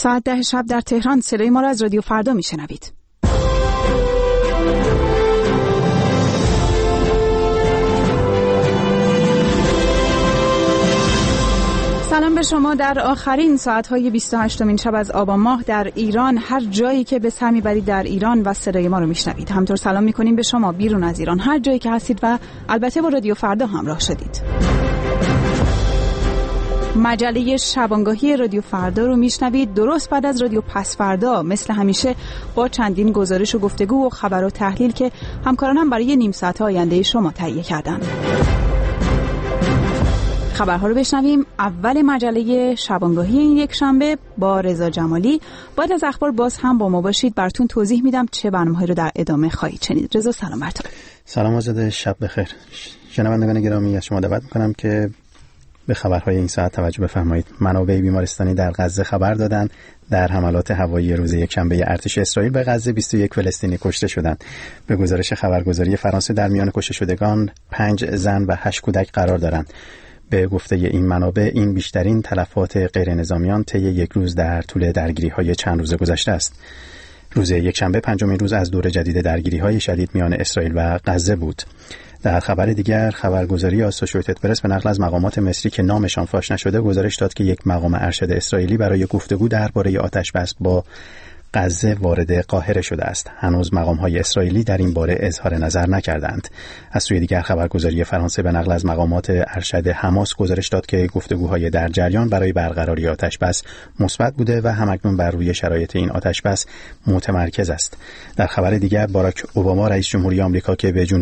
ساعت 10 شب در تهران صدای ما را از رادیو فردا میشنوید. سلام به شما. در آخرین ساعت‌های 28مین شب از آبان ماه در ایران، هر جایی که به سر میبرید در ایران و صدای ما رو میشنوید. همطور سلام میکنیم به شما بیرون از ایران، هر جایی که هستید و البته با رادیو فردا همراه شدید. مجله شبانگاهی رادیو فردا رو میشنوید درست بعد از رادیو پس فردا، مثل همیشه با چندین گزارش و گفتگو و خبر و تحلیل که همکارانم برای نیم ساعت آینده شما تهیه کردن. خبرها رو بشنویم. اول مجله شبانگاهی این یک شنبه با رضا جمالی. بعد از اخبار باز هم با ما باشید، براتون توضیح میدم چه برنامه‌ای رو در ادامه خواهید شنید. رضا سلام بر تو. سلام آزاده، شب بخیر. شنوندگان گرامی، از شما دعوت می‌کنم که به خبرهای این ساعت توجه بفرمایید. منابع بیمارستانی در غزه خبر دادند در حملات هوایی روز یکشنبه ارتش اسرائیل به غزه 21 فلسطینی کشته شدند. به گزارش خبرگزاری فرانسه در میان کشته شدگان 5 زن و 8 کودک قرار دارند. به گفته این منابع این بیشترین تلفات غیر نظامیان طی یک روز در طول درگیری‌های چند روز گذشته است. روز یکشنبه پنجمین روز از دور جدید درگیری‌های شدید میان اسرائیل و غزه بود. در خبر دیگر، خبرگزاری آسوشییتد پرس به نقل از مقامات مصری که نامشان فاش نشده گزارش داد که یک مقام ارشد اسرائیلی برای گفتگو درباره آتش‌بس با غزه وارد قاهره شده است. هنوز مقام‌های اسرائیلی در این باره اظهار نظر نکردند. از سوی دیگر، خبرگزاری فرانسه به نقل از مقامات ارشد حماس گزارش داد که گفتگوهای در جریان برای برقراری آتش‌بس مثبت بوده و همکنون بر روی شرایط این آتش‌بس متمرکز است. در خبر دیگر، باراک اوباما رئیس جمهوری آمریکا که به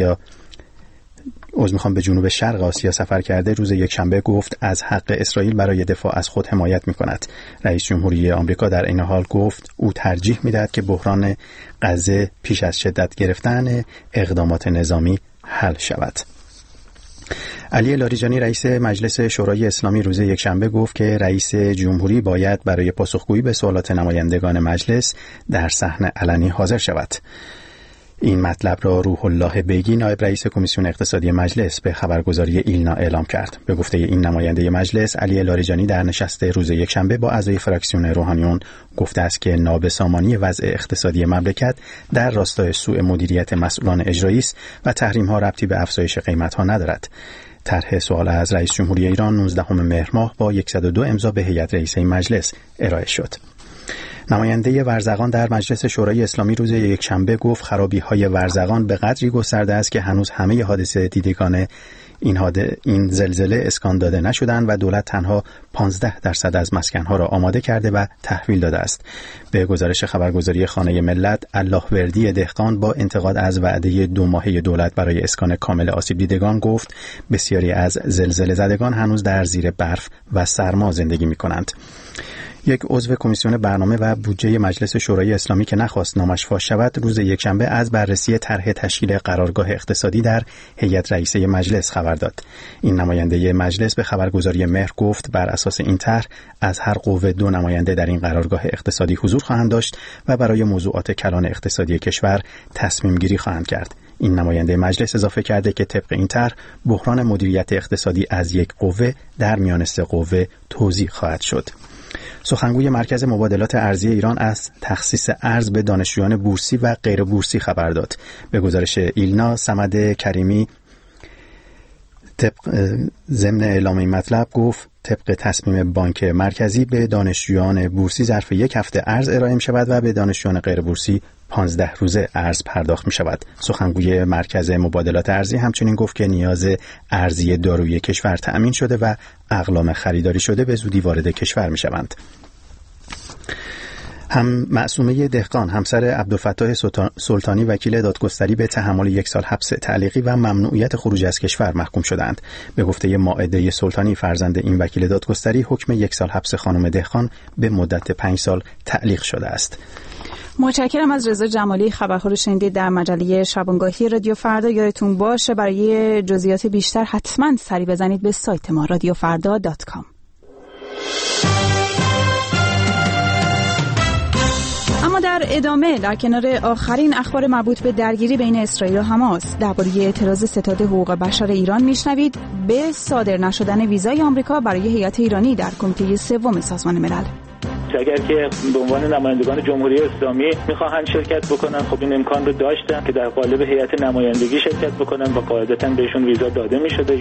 جنوب شرق آسیا سفر کرده، روز یکشنبه گفت از حق اسرائیل برای دفاع از خود حمایت می‌کند. رئیس جمهوری آمریکا در این حال گفت او ترجیح می‌دهد که بحران غزه پیش از شدت گرفتن اقدامات نظامی حل شود. علی لاریجانی رئیس مجلس شورای اسلامی روز یکشنبه گفت که رئیس جمهوری باید برای پاسخگویی به سوالات نمایندگان مجلس در صحن علنی حاضر شود. این مطلب را روح الله بیگی نایب رئیس کمیسیون اقتصادی مجلس به خبرگزاری ایلنا اعلام کرد. به گفته این نماینده مجلس، علی لاریجانی در نشست روز یکشنبه با اعضای فراکسیون روحانیون گفته است که نابسامانی وضع اقتصادی مملکت در راستای سوء مدیریت مسئولان اجرایی است و تحریم‌ها ربطی به افزایش قیمت‌ها ندارد. طرح سوال از رئیس جمهوری ایران 19 مهر ماه با 102 امضا به هیئت رئیسه مجلس ارائه شد. نماینده ورزقان در مجلس شورای اسلامی روز یکشنبه گفت خرابی‌های ورزقان به قدری گسترده است که هنوز همه حادثه دیدگان این زلزله اسکان داده نشدند و دولت تنها 15% از مسکن‌ها را آماده کرده و تحویل داده است. به گزارش خبرگزاری خانه ملت، اللهوردی دهقان با انتقاد از وعده 2 ماهه دولت برای اسکان کامل آسیب دیدگان گفت بسیاری از زلزله زدگان هنوز در زیر برف و سرما زندگی می‌کنند. یک عضو کمیسیون برنامه و بودجه مجلس شورای اسلامی که نخواست نامش فاش شود، روز یکشنبه از بررسی طرح تشکیل قرارگاه اقتصادی در هیئت رئیسه مجلس خبر داد. این نماینده مجلس به خبرگزاری مهر گفت بر اساس این طرح از هر قوه 2 نماینده در این قرارگاه اقتصادی حضور خواهند داشت و برای موضوعات کلان اقتصادی کشور تصمیم گیری خواهند کرد. این نماینده مجلس اضافه کرده که طبق این طرح بحران مدیریت اقتصادی از یک قوه در میان 3 قوه توزیع خواهد شد. سخنگوی مرکز مبادلات ارزی ایران از تخصیص ارز به دانشجویان بورسی و غیر بورسی خبر داد. به گزارش ایلنا، صمد کریمی ضمن اعلام این مطلب گفت طبق تصمیم بانک مرکزی به دانشجویان بورسی ظرف 1 هفته ارز ارائه می شود و به دانشجویان غیر بورسی 15 روزه ارز پرداخت می شود. سخنگوی مرکز مبادلات ارزی همچنین گفت که نیاز ارزی دارویی کشور تأمین شده و اقلام خریداری شده به زودی وارد کشور می شوند. هم معصومه دهقان همسر عبدالفتاح سلطانی وکیل دادگستری به تحمل 1 سال حبس تعلیقی و ممنوعیت خروج از کشور محکوم شدند. به گفته مائده سلطانی فرزند این وکیل دادگستری، حکم 1 سال حبس خانم دهقان به مدت 5 سال تعلیق شده است. متشکرم از رضا جمالی. خبرها رو شنیدید در مجله شبانگاهی رادیو فردا. یادتون باشه برای جزئیات بیشتر حتما سری بزنید به سایت ما radiofarda.com. اما در ادامه، در کنار آخرین اخبار مربوط به درگیری بین اسرائیل و حماس، درباره اعتراض ستاد حقوق بشر ایران میشنوید به صادر نشدن ویزای آمریکا برای هیئت ایرانی در کمیته 3 سازمان ملل. اگر که به عنوان نمایندگان جمهوری اسلامی میخواهند شرکت بکنن، خب این امکان رو داشتن که در قالب هیئت نمایندگی شرکت بکنن و قاعدتاً بهشون ویزا داده میشده.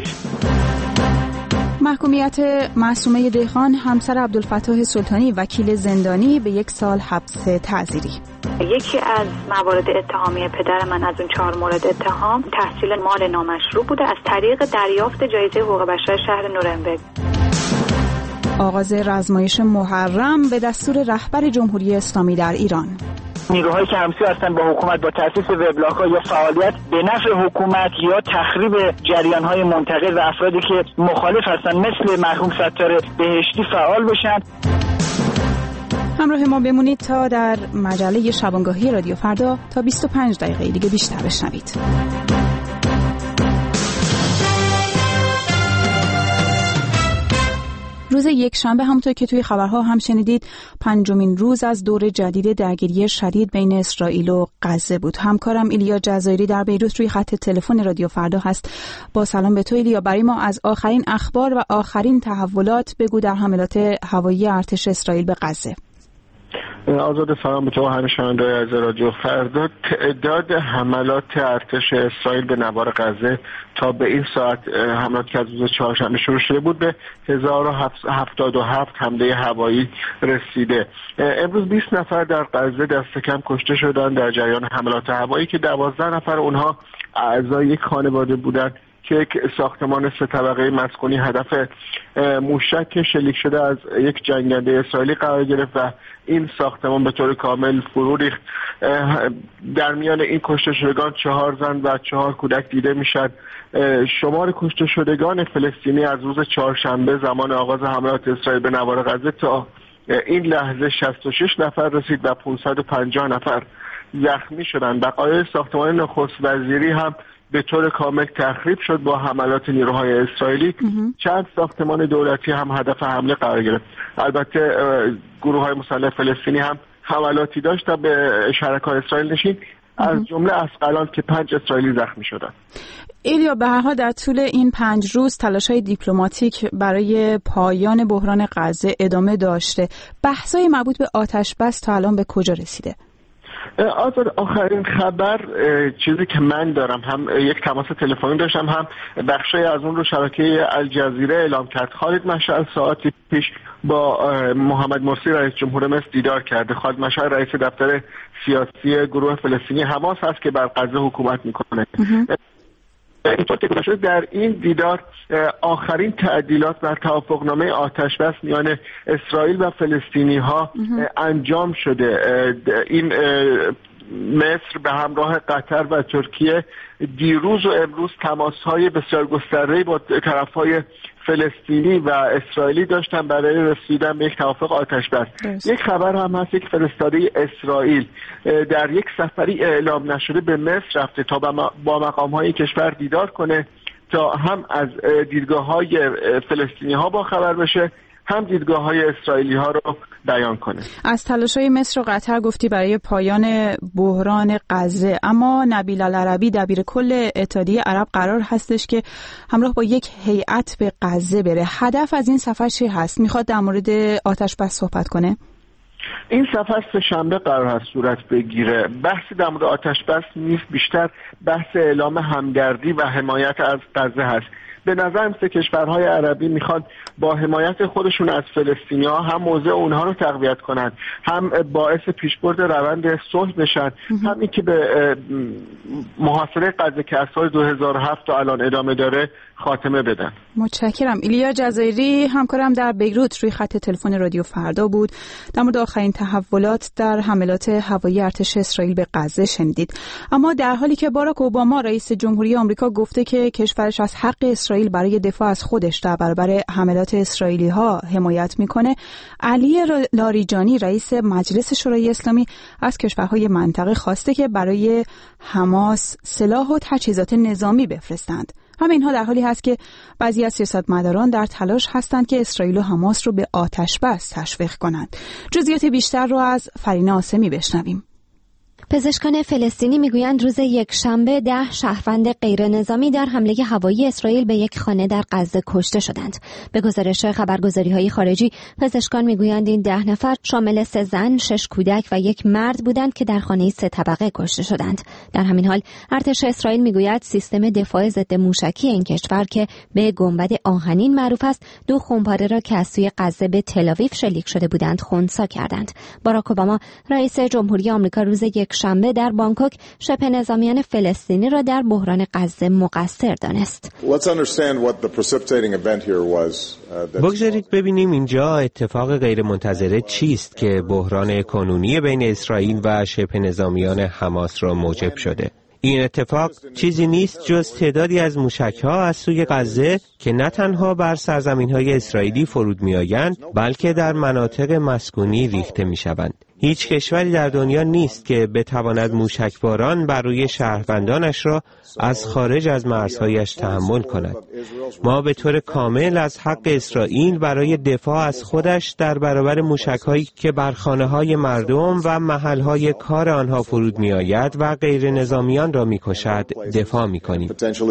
محکومیت معصومه دهقان همسر عبدالفتاح سلطانی وکیل زندانی به 1 سال حبس تعزیری. یکی از موارد اتهامی پدر من از اون 4 مورد اتهام تحصیل مال نامشروع بوده از طریق دریافت جایزه حقوق بشر شهر نورنبرگ. آغاز رزمایش محرم به دستور رهبر جمهوری اسلامی در ایران. نیروهایی که همسو هستن با حکومت با تأسیس وبلاگ‌ها یا فعالیت به نفع حکومت یا تخریب جریان‌های منتقد و افرادی که مخالف هستن مثل مرحوم ستار بهشتی فعال بشن. همراه ما بمونید تا در مجله شبانگاهی رادیو فردا تا 25 دقیقه دیگه بیشتر بشنوید. روز یکشنبه همونطور که توی خبرها هم شنیدید 5مین روز از دور جدید درگیری شدید بین اسرائیل و غزه بود. همکارم ایلیا جزایری در بیروت روی خط تلفن رادیو فردا هست. با سلام به تو ایلیا، برای ما از آخرین اخبار و آخرین تحولات بگو در حملات هوایی ارتش اسرائیل به غزه. آزاد، سلام به تو و همه شنونده‌های از رادیو فردا. تعداد حملات ارتش اسرائیل به نوار غزه تا به این ساعت حملات که از روز چهارشنبه شروع شده بود به 1077 حمله هوایی رسیده. امروز 20 نفر در غزه دست کم کشته شدند در جریان حملات هوایی که 12 نفر اونها اعضای یک خانواده بودند که یک ساختمان 3 طبقه مسکونی هدف موشک شلیک شده از یک جنگنده اسرائیلی قرار گرفت و این ساختمان به طور کامل فرو ریخت. در میان این کشته شدگان 4 زن و 4 کودک دیده میشد. شمار کشته شدگان فلسطینی از روز چهارشنبه زمان آغاز حملات اسرائیل به نوار غزه تا این لحظه 66 نفر رسید و 550 نفر زخمی شدند. بقایای ساختمان نخست وزیری هم به طور کامل تخریب شد با حملات نیروهای اسرائیلی. چند ساختمان دولتی هم هدف حمله قرار گرفت. البته گروه‌های مسلح فلسطینی هم حملاتی داشت تا به شرکای اسرائیل نشین، از جمله اسقلان که 5 اسرائیلی زخمی شدند. ایلیا، به هر حال در طول این 5 روز تلاش‌های دیپلماتیک برای پایان بحران غزه ادامه داشته. بحث‌های مربوط به آتش بس تا الان به کجا رسیده؟ آزاد، آخرین خبر چیزی که من دارم، هم یک تماس تلفنی داشتم، هم بخشی از اون رو شبکه الجزیره اعلام کرد. خالد مشعل ساعتی پیش با محمد مرسی رئیس جمهور مصر دیدار کرده. خالد مشعل رئیس دفتر سیاسی گروه فلسطینی حماس هست که بر غزه حکومت میکنه. در این دیدار آخرین تعدیلات بر توافقنامه آتشبس میان اسرائیل و فلسطینی ها انجام شده. این مصر به همراه قطر و ترکیه دیروز و امروز تماس‌های بسیار گسترده‌ای با طرف‌های فلسطینی و اسرائیلی داشتن برای رسیدن به یک توافق آتش‌بس. یک خبر هم هست، یک فرستاده اسرائیل در یک سفری اعلام نشده به مصر رفته تا با مقام‌های کشور دیدار کنه تا هم از دیدگاه‌های فلسطینی‌ها با خبر بشه، هم دیدگاه‌های اسرائیلی‌ها رو بیان کنه. از تلاش‌های مصر و قطر گفتی برای پایان بحران غزه، اما نبیل العربی دبیرکل اتحادیه عرب قرار هستش که همراه با یک هیئت به غزه بره. هدف از این سفر چی هست؟ میخواد در مورد آتش بس صحبت کنه؟ این سفر سه‌شنبه قرار هست صورت بگیره. بحث در مورد آتش بس نیست، بیشتر بحث اعلام همدردی و حمایت از غزه هست. به نظر میاد کشورهای عربی میخوان با حمایت خودشون از فلسطینی‌ها هم موضع اونها رو تقویت کنن، هم باعث پیشبرد روند صلح بشن، هم این که به محاصره غزه که از سال 2007 تا الان ادامه داره خاتمه بدن. متشکرم. ایلیا جزایری همکارم در بیروت روی خط تلفن رادیو فردا بود. در مورد آخرین تحولات در حملات هوایی ارتش اسرائیل به غزه شنیدید. اما در حالی که باراک اوباما رئیس جمهوری آمریکا گفته که کشورش از حق اسرائیل برای دفاع از خودش در برابر حملات اسرائیلی‌ها حمایت میکنه، علی لاریجانی رئیس مجلس شورای اسلامی از کشورهای منطقه خواسته که برای حماس سلاح و تجهیزات نظامی بفرستند. همه اینها در حالی هست که بعضی از سیاستمداران در تلاش هستند که اسرائیل و حماس رو به آتش بس تشویق کنند. جزئیات بیشتر رو از فرینه آسمی بشنویم. پزشکان فلسطینی میگویند روز یکشنبه 10 شهروند غیرنظامی در حمله هوایی اسرائیل به یک خانه در غزه کشته شدند. به گزارش خبرگزاری‌های خارجی، پزشکان میگویند این 10 نفر شامل 3 زن، 6 کودک و 1 مرد بودند که در خانه 3 طبقه کشته شدند. در همین حال ارتش اسرائیل میگوید سیستم دفاع ضد موشکی این کشور که به گنبد آهنین معروف است، 2 خمپاره را که از سوی غزه به تل‌آویو شلیک شده بودند خنثی کردند. باراک اوباما رئیس جمهوری آمریکا روز یکشنبه در بانکوک شبه نظامیان فلسطینی را در بحران غزه مقصر دانست. بگذارید ببینیم اینجا اتفاق غیرمنتظره چیست که بحران کنونی بین اسرائیل و شبه نظامیان حماس را موجب شده. این اتفاق چیزی نیست جز تعدادی از موشک‌ها از سوی غزه که نه تنها بر سرزمین‌های اسرائیلی فرود می‌آیند، بلکه در مناطق مسکونی ریخته می‌شوند. هیچ کشوری در دنیا نیست که بتواند موشکباران بر روی شهروندانش را از خارج از مرزهایش تحمل کند. ما به طور کامل از حق اسرائیل برای دفاع از خودش در برابر موشک‌هایی که بر خانه‌های مردم و محل‌های کار آنها فرود می‌آید و غیر نظامیان را می‌کشد دفاع می‌کنیم.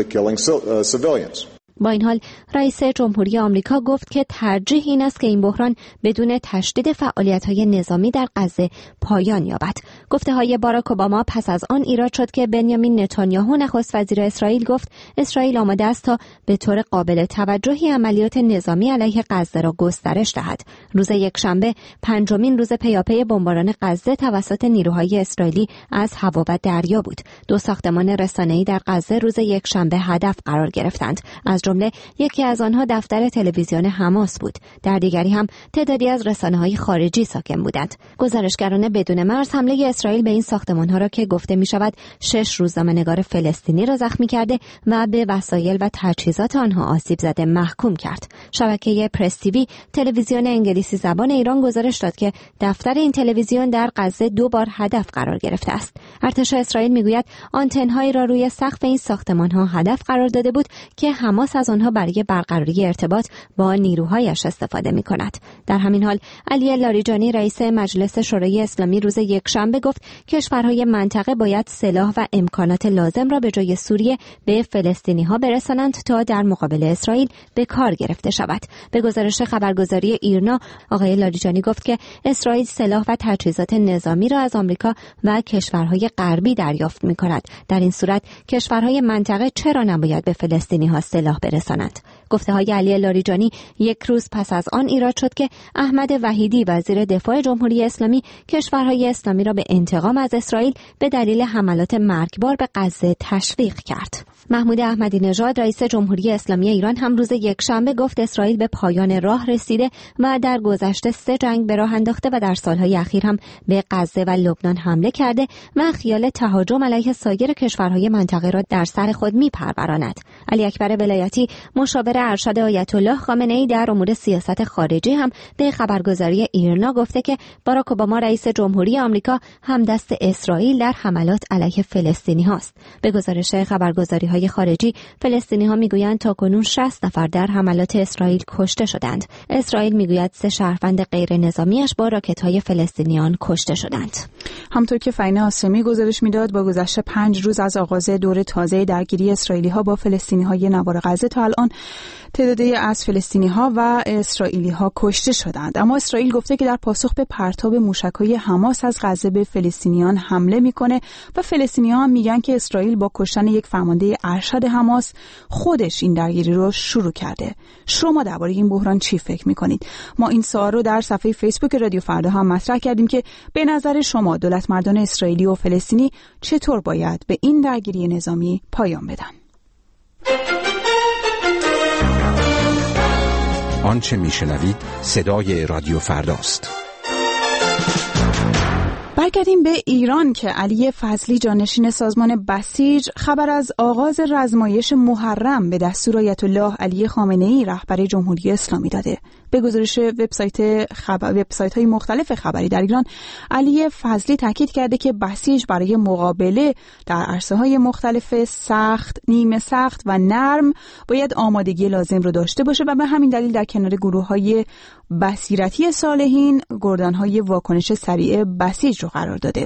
با این حال رئیس جمهوری آمریکا گفت که ترجیح این است که این بحران بدون تشدید فعالیت‌های نظامی در غزه پایان یابد. گفته‌های باراک اوباما پس از آن ایراد شد که بنیامین نتانیاهو نخست وزیر اسرائیل گفت اسرائیل آماده است تا به طور قابل توجهی عملیات نظامی علیه غزه را گسترش دهد. روز یکشنبه پنجمین روز پیاپی بمباران غزه توسط نیروهای اسرائیلی از هوا و دریا بود. 2 ساختمان رسانه‌ای در غزه روز یکشنبه هدف قرار گرفتند. از جمله یکی از آنها دفتر تلویزیون حماس بود. در دیگری هم تعدادی از رسانه‌های خارجی ساکن بودند. گزارشگران بدون مرز حمله اسرائیل به این ساختمان‌ها را که گفته می‌شود 6 روزنامه‌نگار فلسطینی را زخمی کرده و به وسایل و تجهیزات آنها آسیب زده محکوم کرد. شبکه پرس تیوی تلویزیون انگلیسی زبان ایران گزارش داد که دفتر این تلویزیون در غزه 2 بار هدف قرار گرفته است. ارتش اسرائیل می‌گوید آنتن‌هایی را روی سقف این ساختمان‌ها هدف قرار داده بود که حماس از آنها برای برقراری ارتباط با نیروهایش استفاده می‌کند. در همین حال علی لاریجانی رئیس مجلس شورای اسلامی روز یکشنبه گفت کشورهای منطقه باید سلاح و امکانات لازم را به جای سوریه به فلسطینی‌ها برسانند تا در مقابل اسرائیل به کار گرفته شود. به گزارش خبرگزاری ایرنا، آقای لاریجانی گفت که اسرائیل سلاح و تجهیزات نظامی را از آمریکا و کشورهای غربی دریافت می‌کند. در این صورت کشورهای منطقه چرا نباید به فلسطینی‌ها سلاح برساند؟ گفته‌های علی لاریجانی یک روز پس از آن ایراد شد که احمد وحیدی وزیر دفاع جمهوری اسلامی کشورهای اسلامی را به انتقام از اسرائیل به دلیل حملات مرگبار به غزه تشویق کرد. محمود احمدی نژاد رئیس جمهوری اسلامی ایران هم روز یکشنبه گفت اسرائیل به پایان راه رسیده و در گذشته 3 جنگ به راه انداخته و در سالهای اخیر هم به غزه و لبنان حمله کرده و خیال تهاجم علیه سایر کشورهای منطقه را در سر خود می‌پروراند. علی اکبر ولایتی مشاور ارشد آیت الله خامنه‌ای در امور سیاست خارجی هم به خبرگزاری ایرنا گفته که باراک اوباما رئیس جمهوری آمریکا همدست اسرائیل در حملات علیه فلسطینی هاست. به گزارش خبرگزاری‌های خارجی، فلسطینی‌ها میگویند تاکنون 60 نفر در حملات اسرائیل کشته شدند. اسرائیل میگوید 3 شهروند غیر نظامیش با راکت‌های فلسطینیان کشته شدند. همطور که فینه آسمی گزارش میداد با گذشت 5 روز از آغاز دور تازه درگیری اسرائیلی‌ها با فلسطینی‌های نوار غزه تا الان تعدادی از فلسطینی‌ها و اسرائیلی‌ها کشته شدند. اما اسرائیل گفته که در پاسخ به پرتاب موشک‌های حماس از غزه به فلسطینیان حمله می‌کنه و فلسطینی‌ها میگن که اسرائیل با کشتن یک فرمانده ارشد حماس خودش این درگیری رو شروع کرده. شما درباره این بحران چی فکر می‌کنید؟ ما این سوال رو در صفحه فیسبوک رادیو فردا هم مطرح کردیم که به نظر شما دولتمردان اسرائیلی و فلسطینی چطور باید به این درگیری نظامی پایان بدن؟ آنچه میشنوید صدای رادیو فرداست. برگردیم به ایران که علی فضلی جانشین سازمان بسیج خبر از آغاز رزمایش محرم به دستور آیت الله علی خامنه‌ای رهبر جمهوری اسلامی داده. به گزارش وبسایت‌های مختلف خبری در ایران، علی فضلی تاکید کرده که بسیج برای مقابله در عرصه‌های مختلف سخت، نیمه سخت و نرم باید آمادگی لازم رو داشته باشه و به همین دلیل در کنار گروه‌های بصیرتی صالحین گردان‌های واکنش سریع بسیج رو قرار داده.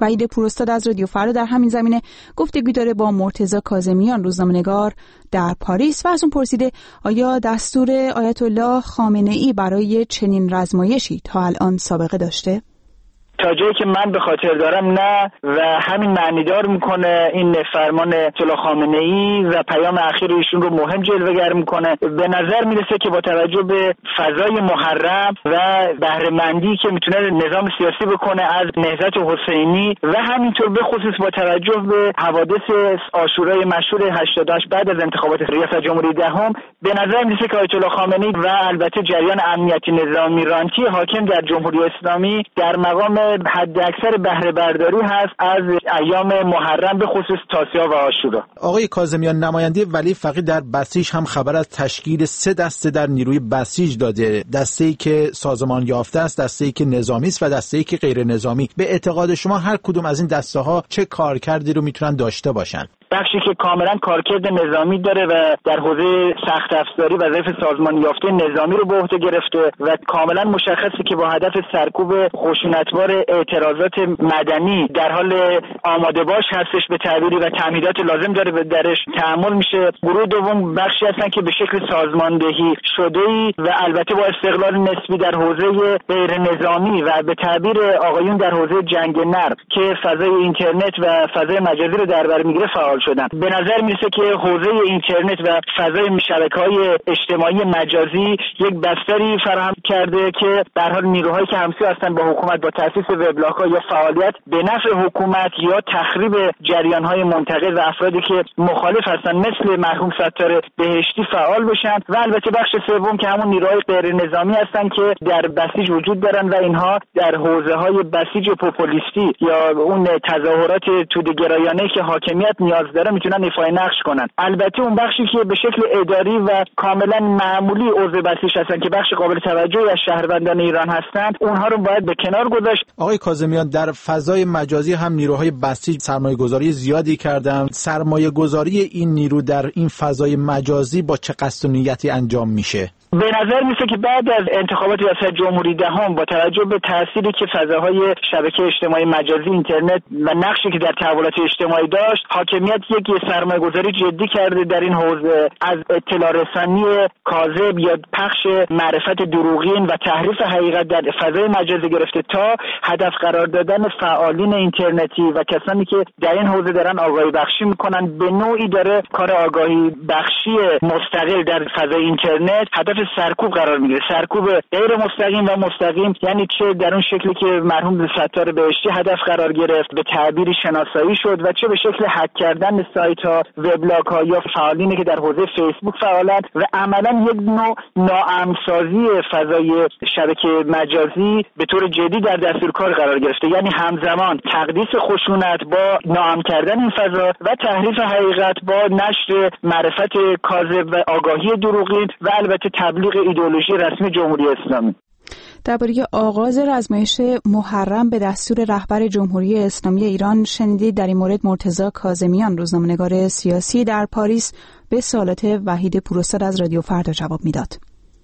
وحید پوراستاد از رادیو فردا در همین زمینه گفتگو داره با مرتضی کاظمیان روزنامه‌نگار در پاریس و از اون پرسیده آیا دستور آیت الله خامنه‌ای برای چنین رزمایشی تا الان سابقه داشته؟ تا جایی که من به خاطر دارم نه، و همین معنیدار میکنه این فرمان آیت الله خامنه‌ای و پیام اخیر ایشون رو مهم جلوه‌گر میکنه. به نظر میرسه که با توجه به فضای محرم و بهره‌مندی که میتونه نظام سیاسی بکنه از نهضت حسینی و همینطور به خصوص با توجه به حوادث عاشورای مشهور 88 بعد از انتخابات ریاست جمهوری دهم، به نظر میرسه که آیت الله خامنه‌ای و البته جریان امنیتی نظامی رانتی حاکم در جمهوری اسلامی در مقام حد اکثر بهره برداری هست از ایام محرم به خصوص تاسیعا و عاشورا. آقای کاظمیان، نماینده ولی فقیه در بسیج هم خبر از تشکیل 3 دسته در نیروی بسیج داده، دسته‌ای که سازمان یافته است، دسته‌ای که نظامی است و دسته‌ای که غیر نظامی. به اعتقاد شما هر کدوم از این دسته‌ها چه کارکردی رو میتونن داشته باشن؟ بخشی که کاملا کارکرد نظامی داره و در حوزه سخت افزاری وظایف سازمان یافته نظامی رو به عهده گرفته و کاملا مشخصه که با هدف سرکوب خشونتبار اعتراضات مدنی در حال آماده باش هستش به تعبیری و تمهیدات لازم داره و درش تعامل میشه. گروه دوم بخشی هستن که به شکل سازماندهی شده‌ای و البته با استقلال نسبی در حوزه غیر نظامی و به تعبیر آقایون در حوزه جنگ نرم که فضای اینترنت و فضای مجازی رو در بر میگیره فعال شدن. به نظر میرسه که حوزه اینترنت و فضای شبکه‌های اجتماعی مجازی یک بستری فراهم کرده که در حال نیروهایی که همسو هستن با حکومت با تاسیس وبلاگ‌ها یا فعالیت به نفع حکومت یا تخریب جریان‌های منتقد و افرادی که مخالف هستن مثل مرحوم ستار بهشتی فعال بشن و البته بخش سوم که همون نیروهای غیر نظامی هستن که در بسیج وجود دارن و اینها در حوزه‌های بسیج پوپولیستی یا اون تظاهرات توده‌گرایانه‌ای که حاکمیت نیاز داره میتونن ایفای نقش کنن. البته اون بخشی که به شکل اداری و کاملا معمولی عضو بسیج هستن که بخش قابل توجهی از شهروندان ایران هستند، اونها رو باید به کنار گذاشت. آقای کاظمیان، در فضای مجازی هم نیروهای بسیج سرمایه‌گذاری زیادی کردن. سرمایه‌گذاری این نیرو در این فضای مجازی با چه قصد و نیتی انجام میشه؟ به نظر میسه که بعد از انتخابات ریاست جمهوری دهم با توجه به تأثیری که فضاهای شبکه اجتماعی مجازی اینترنت و نقشی که در تحولات اجتماعی داشت، حاکمیت یک سرمایه‌گذاری جدی کرده در این حوزه، از اطلاع رسانی کاذب یا پخش معرفت دروغین و تحریف حقیقت در فضای مجازی گرفته تا هدف قرار دادن فعالین اینترنتی و کسانی که در این حوزه دارن آگاهی بخشی میکنن. به نوعی داره کار آگاهی بخشی مستقل در فضای اینترنت هدف سرکوب قرار میگیره. سرکوب غیر مستقیم و مستقیم، یعنی چه در اون شکلی که مرحوم ستار بهشتی هدف قرار گرفت به تعبیری شناسایی شد و چه به شکل هک کردن سایت ها، وبلاگ ها یا فعالینی که در حوزه فیسبوک فعالند و عملا یک نوع ناامن‌سازی فضای شبکه مجازی به طور جدی در دستورکار قرار گرفته. یعنی همزمان تقدیس خشونت با ناامن کردن این فضا و تحریف حقیقت با نشر معرفت کاذب و آگاهی دروغین و البته تبلیغ ایدئولوژی رسمی جمهوری اسلامی. درباره آغاز رزمایش محرم به دستور رهبر جمهوری اسلامی ایران شنیدید در این مورد مرتضی کاظمیان روزنامه‌نگار سیاسی در پاریس به سوالات وحید پوراستاد از رادیو فردا جواب میداد.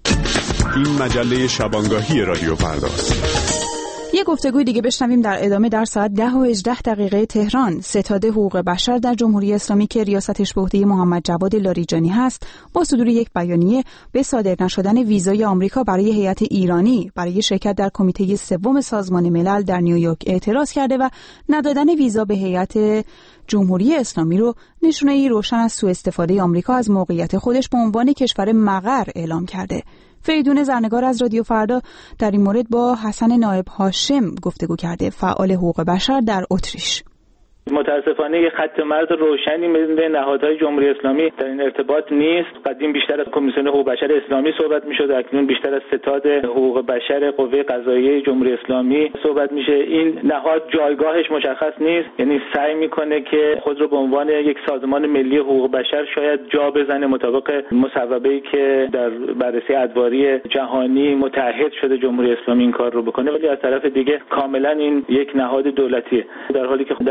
این مجله شبانگاهی رادیو فرداست. یک گفتگوی دیگه بشنویم در ادامه. در ساعت 10:18 تهران، ستاد حقوق بشر در جمهوری اسلامی که ریاستش به عهده محمد جواد لاریجانی هست، با صدور یک بیانیه به صادر نشدن ویزای آمریکا برای هیئت ایرانی برای شرکت در کمیته سوم سازمان ملل در نیویورک اعتراض کرده و ندادن ویزا به هیئت جمهوری اسلامی رو نشونه‌ای روشن از سوء استفاده آمریکا از موقعیت خودش به عنوان کشور مقر اعلام کرده. فریدون زرنگار از رادیو فردا در این مورد با حسن نایب هاشم گفتگو کرده، فعال حقوق بشر در اتریش. متاسفانه یک خط مرز روشنی بین نهادهای جمهوری اسلامی در این ارتباط نیست. قدیم بیشتر از کمیسیون حقوق بشر اسلامی صحبت میشد، اکنون بیشتر از ستاد حقوق بشر قوه قضاییه جمهوری اسلامی صحبت میشه. این نهاد جایگاهش مشخص نیست، یعنی سعی میکنه که خود رو به عنوان یک سازمان ملی حقوق بشر شاید جا بزنه مطابق مصوبه‌ای که در بررسی ادواری جهانی متعهد شده جمهوری اسلامی این کار رو بکنه، ولی از طرف دیگه کاملا این یک نهاد دولتیه، در حالی که در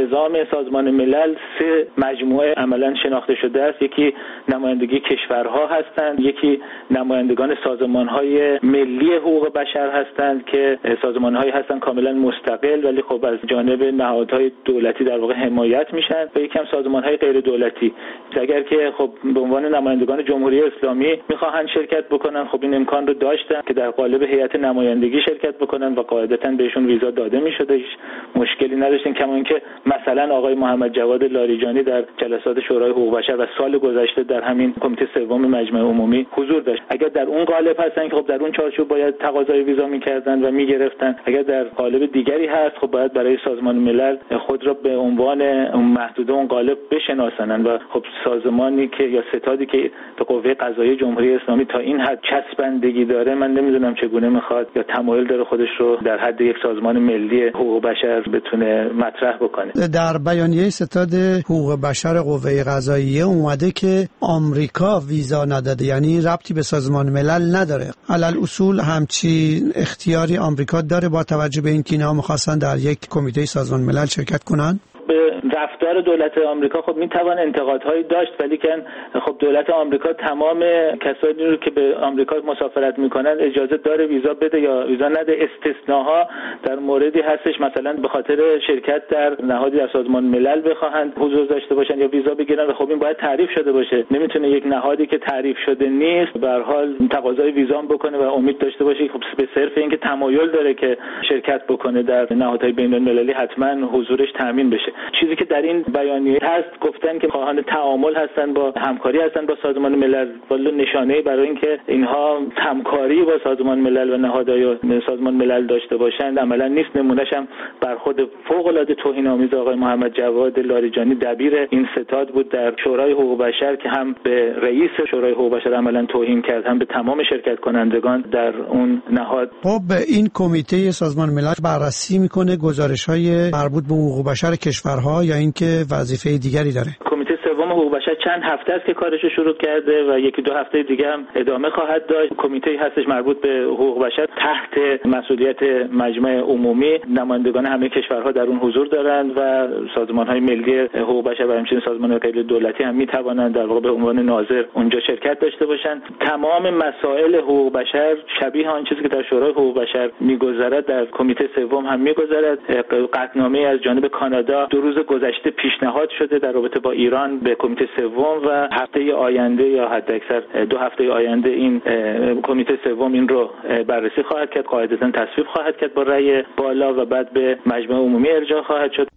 نظام سازمان ملل 3 مجموعه عملا شناخته شده است. یکی نمایندگی کشورها هستند، یکی نمایندگان سازمان‌های ملی حقوق بشر هستند که سازمان‌هایی هستند کاملا مستقل ولی خب از جانب نهادهای دولتی در واقع حمایت میشن، و یکی هم سازمان‌های غیر دولتی. اگر که خب به عنوان نمایندگان جمهوری اسلامی می‌خواهند شرکت بکنن، خب این امکان رو داشتن که در قالب هیئت نمایندگی شرکت بکنن و قاعدتاً بهشون ویزا داده می‌شده، هیچ مشکلی نداشتن. کما اینکه مثلا آقای محمد جواد لاریجانی در جلسات شورای حقوق بشر و سال گذشته در همین کمیته سوم مجمع عمومی حضور داشت. اگر در اون قالب هستن که خب در اون چارچوب باید تقاضای ویزا می‌کردن و می‌گرفتن، اگر در قالب دیگری هست خب باید برای سازمان ملل خود را به عنوان محدوده اون قالب بشناسند و خب سازمانی که یا ستادی که به قوه قضاییه جمهوری اسلامی تا این حد چسبندگی داره، من نمیدونم چگونه میخواد یا تمایل داره خودش رو در حد یک سازمان ملی حقوق بشر بتونه مطرح بکنه. در بیانیه ستاد حقوق بشر قوه قضاییه اومده که آمریکا ویزا نداده، یعنی ربطی به سازمان ملل نداره. علل اصول همچین اختیاری آمریکا داره با توجه به اینکه اینا می‌خواستن در یک کمیته سازمان ملل شرکت کنن؟ به رفتار دولت آمریکا خب میتوان انتقادهایی داشت، ولی که خب دولت آمریکا تمام کسانی رو که به آمریکا مسافرت میکنن اجازه داره ویزا بده یا ویزا نده. استثناها در موردی هستش مثلا به خاطر شرکت در نهادی در سازمان ملل بخواهند حضور داشته باشن یا ویزا بگیرن و خب این باید تعریف شده باشه. نمیتونه یک نهادی که تعریف شده نیست به هر حال تقاضای ویزا بکنه و امید داشته باشه خب به صرف اینکه تمایل داره که شرکت بکنه در نهادهای بین‌المللی حتما حضورش تامین بشه. چیزی که در این بیانیه هست گفتن که خواهان تعامل هستن، با همکاری هستن با سازمان ملل، ولی نشانه‌ای برای اینکه اینها همکاری با سازمان ملل و نهادهای سازمان ملل داشته باشند عملا نیست. نمونه‌ش هم برخورد فوق‌العاده توهین‌آمیز آقای محمد جواد لاریجانی دبیر این ستاد بود در شورای حقوق بشر که هم به رئیس شورای حقوق بشر عملا توهین کرد، هم به تمام شرکت کنندگان در اون نهاد. خب این کمیته سازمان ملل بررسی میکنه گزارش‌های مربوط به حقوق بشر کشورها یا اینکه وظیفه دیگری داره؟ کمیته سوم حقوق بشر چند هفته است که کارش رو شروع کرده و 1-2 هفته دیگه هم ادامه خواهد داشت. کمیته هستش مربوط به حقوق بشر تحت مسئولیت مجمع عمومی، نمایندگان همه کشورها در اون حضور دارند و سازمان‌های ملی حقوق بشر و همچنین سازمان‌های غیر دولتی هم می‌توانند در واقع به عنوان ناظر اونجا شرکت داشته باشند. تمام مسائل حقوق بشر شبیه آن چیزی که در شورای حقوق بشر می‌گذرد در کمیته سوم هم می‌گذرد. قطعنامه از جانب کانادا 2 روز گذشته پیشنهاد شده در رابطه با ایران به کمیته سوم و هفته آینده یا حداکثر 2 هفته آینده این کمیته سوم این رو بررسی خواهد کرد، قاعدتاً تصویب خواهد کرد با رأی بالا و بعد به مجمع عمومی ارجاع خواهد شد.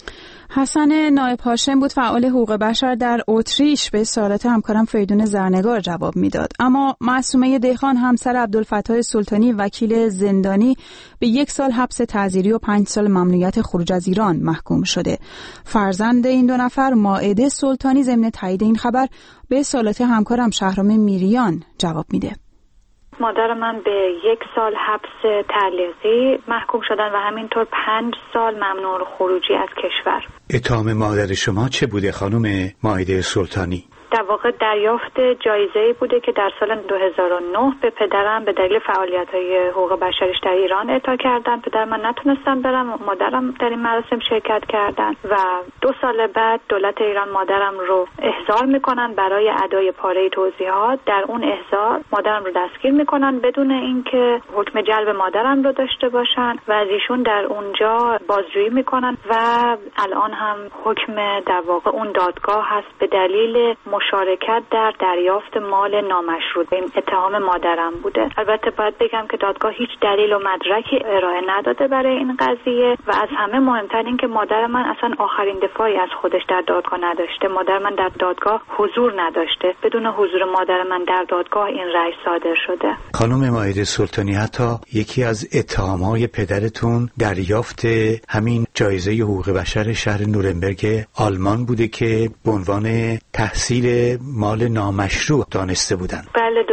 حسن نایب هاشم بود، فعال حقوق بشر در اتریش، به سوالات همکارم فریدون زرنگار جواب میداد. اما معصومه دهقان همسر عبدالفتاح سلطانی وکیل زندانی به 1 سال حبس تعزیری و 5 سال ممنوعیت خروج از ایران محکوم شده. فرزند این 2 نفر مائده سلطانی ضمن تایید این خبر به سوالات همکارم شهرام میریان جواب میده. مادر من به 1 سال حبس تعلیقی محکوم شدن و همینطور 5 سال ممنوع خروجی از کشور. اتهام مادر شما چه بوده خانم مائده سلطانی؟ در واقع دریافت جایزه‌ای بوده که در سال 2009 به پدرم به دلیل فعالیت‌های حقوق بشریش در ایران اعطا کردن. پدر من نتونستن برم، مادرم در این مراسم شرکت کردن و 2 سال بعد دولت ایران مادرم رو احضار میکنن برای ادای پاره توضیحات. در اون احضار مادرم رو دستگیر میکنن بدون اینکه حکم جلب مادرم رو داشته باشن و از ایشون در اونجا بازجویی میکنن و الان هم حکم در واقع اون دادگاه هست به دلیل مشارکت در دریافت مال نامشروط. این اتهام مادرم بوده. البته باید بگم که دادگاه هیچ دلیل و مدرکی ارائه نداده برای این قضیه و از همه مهمتر این که مادر من اصلا آخرین دفاعی از خودش در دادگاه نداشته. مادر من در دادگاه حضور نداشته. بدون حضور مادر من در دادگاه این رأی صادر شده. خانم مائده سلطانی، حتی یکی از اتهام‌های پدرتون دریافت همین جایزه حقوق بشر شهر نورنبرگ آلمان بوده که به عنوان تحصیل مال نامشروع دانسته بودن. بله درسته.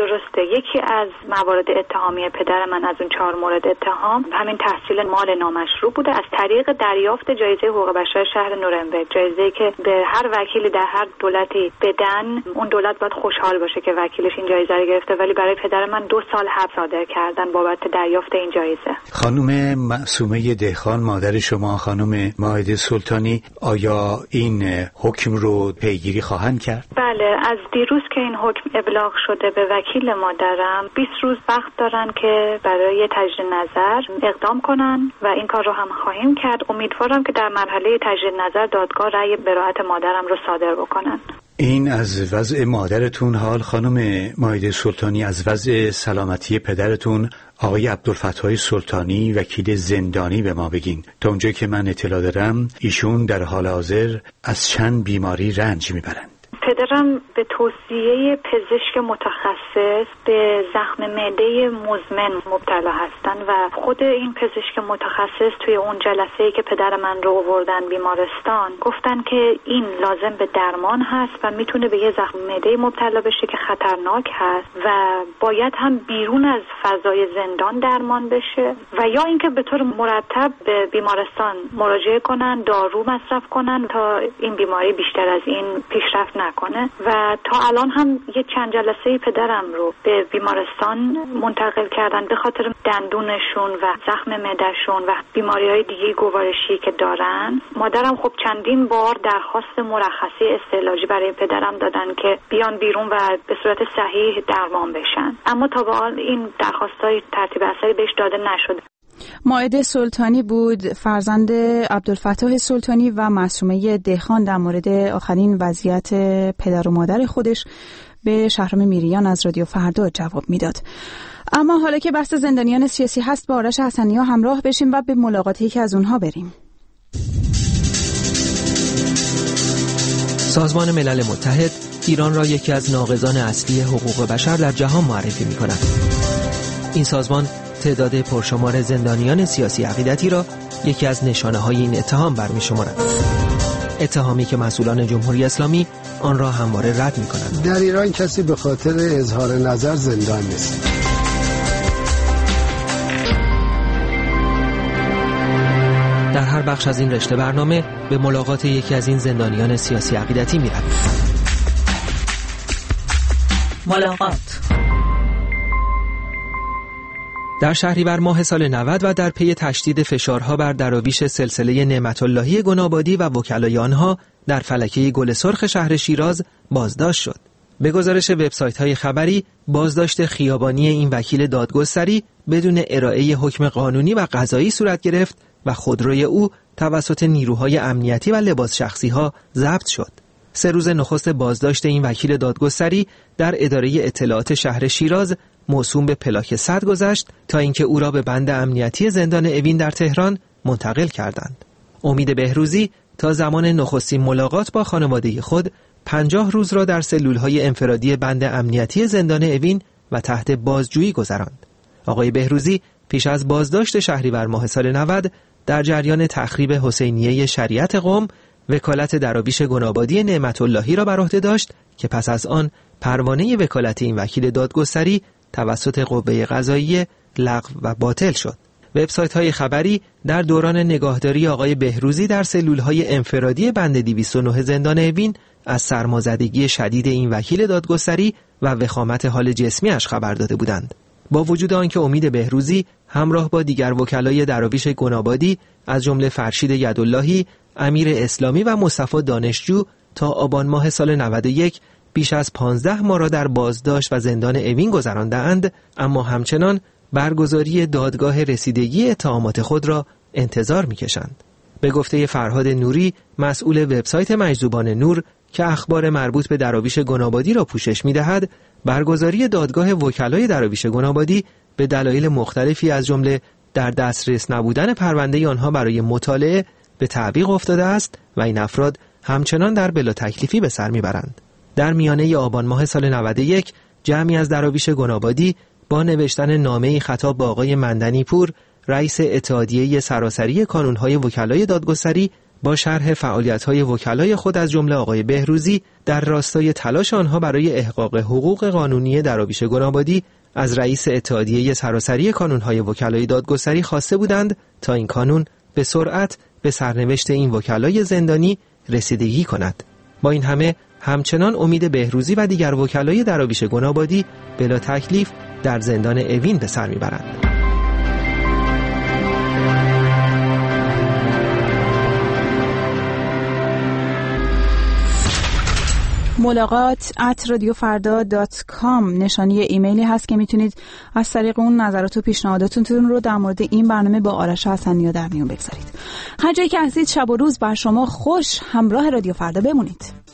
یکی از موارد اتهامی پدر من از اون 4 مورد اتهام همین تحصیل مال نامشروع بوده از طریق دریافت جایزه حقوق بشر شهر نورنبرگ. جایزه‌ای که به هر وکیلی در هر دولتی بدن، اون دولت باید خوشحال باشه که وکیلش این جایزه رو گرفته، ولی برای پدر من 2 سال حبس صادر کردن بابت دریافت این جایزه. خانم معصومه دهخان، مادر شما، خانم مائده سلطانی، آیا این حکم رو پیگیری خواهند کرد؟ بله، از دیروز که این حکم ابلاغ شده به وکیل مادرم 20 روز وقت دارن که برای تجدید نظر اقدام کنن و این کار رو هم خواهیم کرد. امیدوارم که در مرحله تجدید نظر دادگاه رأی براءت مادرم رو صادر بکنن. این از وضع مادرتون. حال خانم مائده سلطانی، از وضع سلامتی پدرتون آقای عبدالفتاح سلطانی وکیل زندانی به ما بگین. تا اونجایی که من اطلاع دارم ایشون در حال حاضر از چند بیماری رنج میبرند. پدرم به توصیه پزشک متخصص به زخم معده مزمن مبتلا هستن و خود این پزشک متخصص توی اون جلسه‌ای که پدر من رو آوردن بیمارستان گفتن که این لازم به درمان هست و میتونه به یه زخم معده مبتلا بشه که خطرناک هست و باید هم بیرون از فضای زندان درمان بشه و یا اینکه به طور مرتب به بیمارستان مراجعه کنن، دارو مصرف کنن تا این بیماری بیشتر از این پیشرفت نکنه. و تا الان هم یه چند جلسه پدرم رو به بیمارستان منتقل کردن به خاطر دندونشون و زخم معده‌شون و بیماری‌های دیگه گوارشی که دارن. مادرم خب چندین بار درخواست مرخصی استعلاجی برای پدرم دادن که بیان بیرون و به صورت صحیح درمان بشن، اما تا به حال این درخواستای ترتیب اثری بهش داده نشده. مائده سلطانی بود، فرزند عبدالفتاح سلطانی و معصومه دهخان، در مورد آخرین وضعیت پدر و مادر خودش به شهرام میریان از رادیو فردا جواب میداد. اما حالا که بحث زندانیان سیاسی هست، با آرش حسنی‌ها همراه بشیم و به ملاقات یکی از اونها بریم. سازمان ملل متحد ایران را یکی از ناقضان اصلی حقوق بشر در جهان معرفی می‌کند. این سازمان تعداد پرشمار زندانیان سیاسی عقیدتی را یکی از نشانه‌های این اتهام برمی‌شمارد. اتهامی که مسئولان جمهوری اسلامی آن را همواره رد می‌کنند. در ایران کسی به خاطر اظهار نظر زندان نیست. در هر بخش از این رشته برنامه به ملاقات یکی از این زندانیان سیاسی عقیدتی می‌رویم. ملاقات در شهریور ماه سال 90 و در پی تشدید فشارها بر دراویش سلسله نعمت اللهی گنابادی و وکلای آنها در فلکه گل سرخ شهر شیراز بازداشت شد. به گزارش وبسایت‌های خبری، بازداشت خیابانی این وکیل دادگستری بدون ارائه حکم قانونی و قضایی صورت گرفت و خودروی او توسط نیروهای امنیتی و لباس شخصی‌ها ضبط شد. 3 روز نخست بازداشت این وکیل دادگستری در اداره اطلاعات شهر شیراز موسوم به پلاک 100 گذشت تا اینکه او را به بند امنیتی زندان اوین در تهران منتقل کردند. امید بهروزی تا زمان نخستین ملاقات با خانواده خود 50 روز را در سلول‌های انفرادی بند امنیتی زندان اوین و تحت بازجویی گذراند. آقای بهروزی پیش از بازداشت شهریور ماه سال 90 در جریان تخریب حسینیه شریعت قم وکالت دراویش گنابادی نعمت اللهی را بر عهده داشت که پس از آن پروانه وکالت این وکیل دادگستری توسط قوه قضاییه لغو و باطل شد. وبسایت‌های خبری در دوران نگاهداری آقای بهروزی در سلول‌های انفرادی بند 209 زندان اوین از سرمازدگی شدید این وکیل دادگستری و وخامت حال جسمی‌اش خبر داده بودند. با وجود آنکه امید بهروزی همراه با دیگر وکلای دراویش گنابادی از جمله فرشید یداللهی، امیر اسلامی و مصطفی دانشجو تا آبان ماه سال 91 بیش از 15 ماه را در بازداشت و زندان اوین گذرانده‌اند، اما همچنان برگزاری دادگاه رسیدگی اتهامات خود را انتظار می‌کشند. به گفته فرهاد نوری، مسئول وبسایت مجذوبان نور که اخبار مربوط به دراویش گنابادی را پوشش می‌دهد، برگزاری دادگاه وکلای دراویش گنابادی به دلایل مختلفی از جمله در دسترس نبودن پرونده آنها برای مطالعه به تعویق افتاده است و این افراد همچنان در بلا تکلیفی به سر میبرند. در میانه آبان ماه سال 91 جمعی از دراویش گنابادی با نوشتن نامه‌ای خطاب به آقای مندنی پور، رئیس اتحادیه سراسری کانون‌های وکلای دادگستری با شرح فعالیت‌های وکلای خود از جمله آقای بهروزی در راستای تلاش آنها برای احقاق حقوق قانونی درابیش گنابادی از رئیس اتحادیه سراسری کانون‌های وکلای دادگستری خواسته بودند تا این کانون به سرعت به سرنوشت این وکلای زندانی رسیدگی کند. با این همه همچنان امید بهروزی و دیگر وکلای درابیش گنابادی بلا تکلیف در زندان اوین به سر میبرند. ملاقات @radiofarda.com نشانی ایمیلی هست که میتونید از طریق اون نظرات و پیشنهاداتتون رو در مورد این برنامه با آرش حسنی در میون بگذارید. هر جایی که هستید شب و روز بر شما خوش. همراه رادیو فردا بمونید.